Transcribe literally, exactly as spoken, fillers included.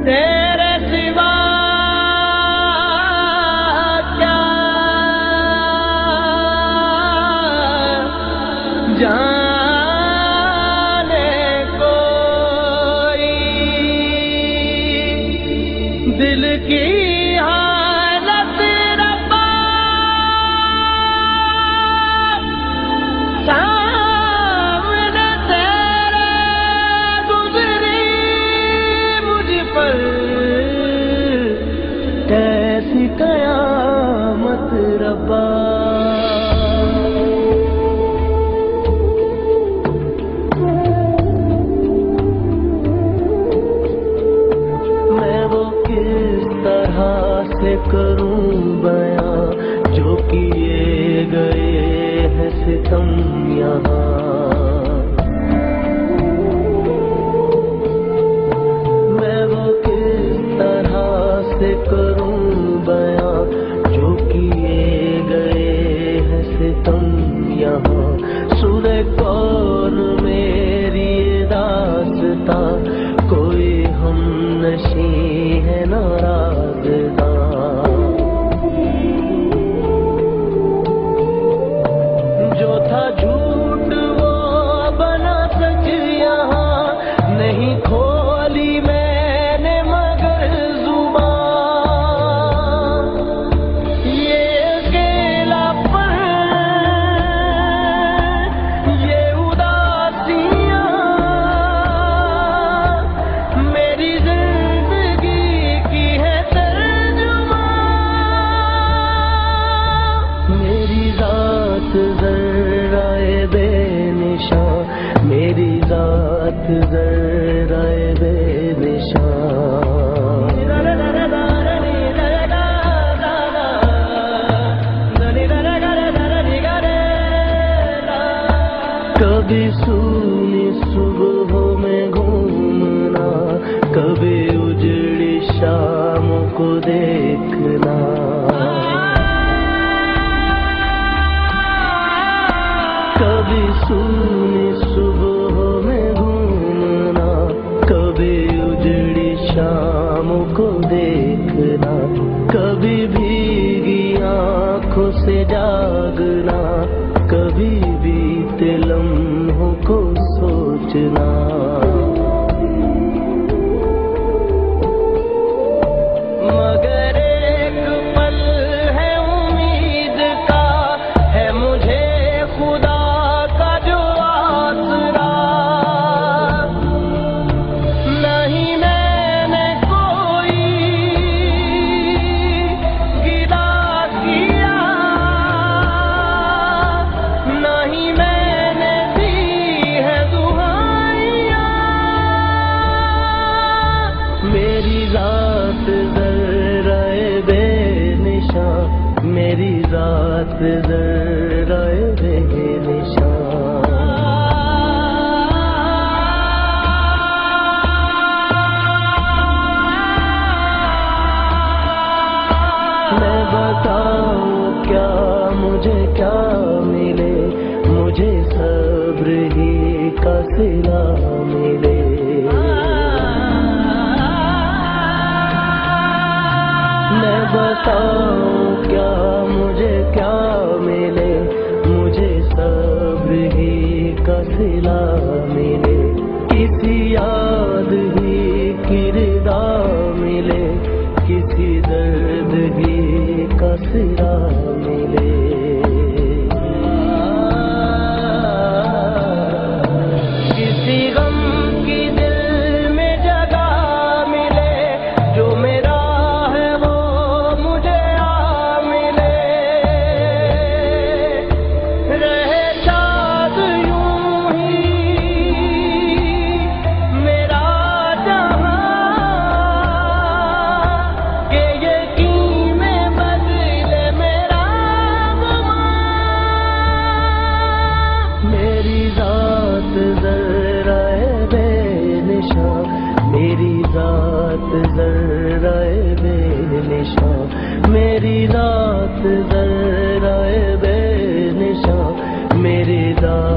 तेरे सिवा क्या जाने कोई दिल की हालत रब्बा सामने तेरे गुजरी मुझ पर कैसी कयामत रब्बा। करूं बयां जो किए गए हैं सितम यहाँ, मैं वो किस तरह से करूं बयां जो किए गए हैं सितम यहाँ। सुने कौन मेरी दास्तां कोई हम नशी है नाराज़दा। मेरी ज़ात ज़र्राए बेनिशान, कभी सूनी सुबहों में घूमना, कभी उजड़ी शामों को देखना, कभी सूनी सुबहों में घूमना, कभी उजड़ी शामों को देखना, कभी भीगी आँखों से जागना, कभी बीते लम्हों को सोचना। मेरी ज़ात ज़र्राए बेनिशान, मेरी ज़ात ज़र्राए बेनिशान। मैं बताऊं क्या मुझे क्या मिले, मुझे सब्र ही का सिला मिले। मैं बताऊं क्या मुझे क्या मिले, मुझे सब्र ही का सिला मिले। किसी याद ही की रिदा मिले, किसी दर्द ही का सिरा मिले। किसी गम की दिल में जगह मिले, जो मेरा मेरी ज़ात ज़र्राए बेनिशान, मेरी ज़ात ज़र्राए बेनिशान, मेरी ज़ात